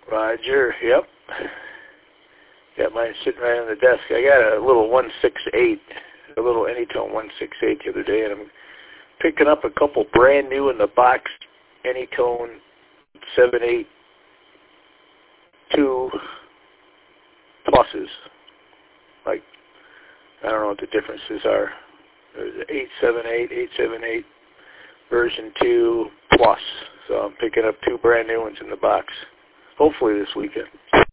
Roger, yep. Got mine sitting right on the desk. I got a little 168, a little Anytone 168 the other day, and I'm picking up a couple brand new in the box Anytone 782 pluses. Like, I don't know what the differences are. There's an 878, 878 version 2 plus. So I'm picking up two brand new ones in the box. Hopefully this weekend.